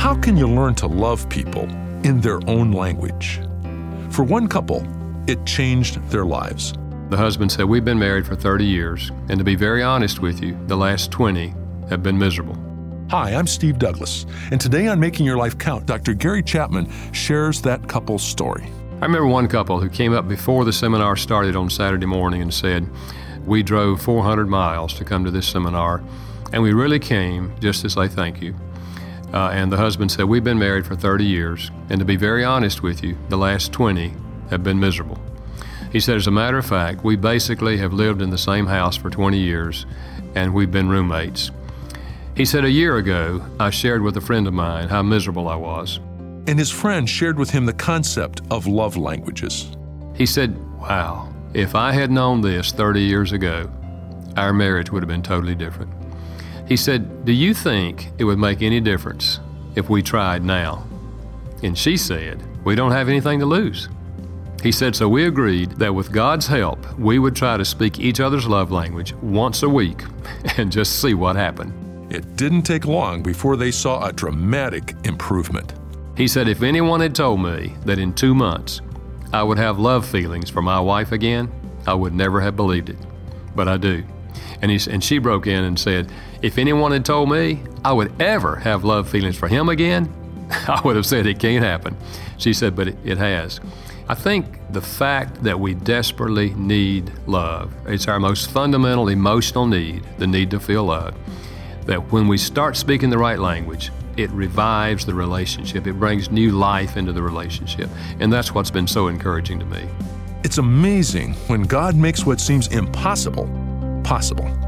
How can you learn to love people in their own language? For one couple, it changed their lives. The husband said, "We've been married for 30 years, and to be very honest with you, the last 20 have been miserable." Hi, I'm Steve Douglas, and today on Making Your Life Count, Dr. Gary Chapman shares that couple's story. I remember one couple who came up before the seminar started on Saturday morning and said, "We drove 400 miles to come to this seminar, and we really came just to say thank you." And the husband said, "We've been married for 30 years, and to be very honest with you, the last 20 have been miserable." He said, "As a matter of fact, we basically have lived in the same house for 20 years, and we've been roommates." He said, "A year ago, I shared with a friend of mine how miserable I was." And his friend shared with him the concept of love languages. He said, "Wow, if I had known this 30 years ago, our marriage would have been totally different." He said, "Do you think it would make any difference if we tried now?" And she said, "We don't have anything to lose." He said, "So we agreed that with God's help, we would try to speak each other's love language once a week and just see what happened." It didn't take long before they saw a dramatic improvement. He said, "If anyone had told me that in 2 months I would have love feelings for my wife again, I would never have believed it, but I do." And she broke in and said, "If anyone had told me I would ever have love feelings for him again, I would have said it can't happen." She said, "But it has." I think the fact that we desperately need love, it's our most fundamental emotional need, the need to feel loved, that when we start speaking the right language, it revives the relationship. It brings new life into the relationship. And that's what's been so encouraging to me. It's amazing when God makes what seems impossible possible.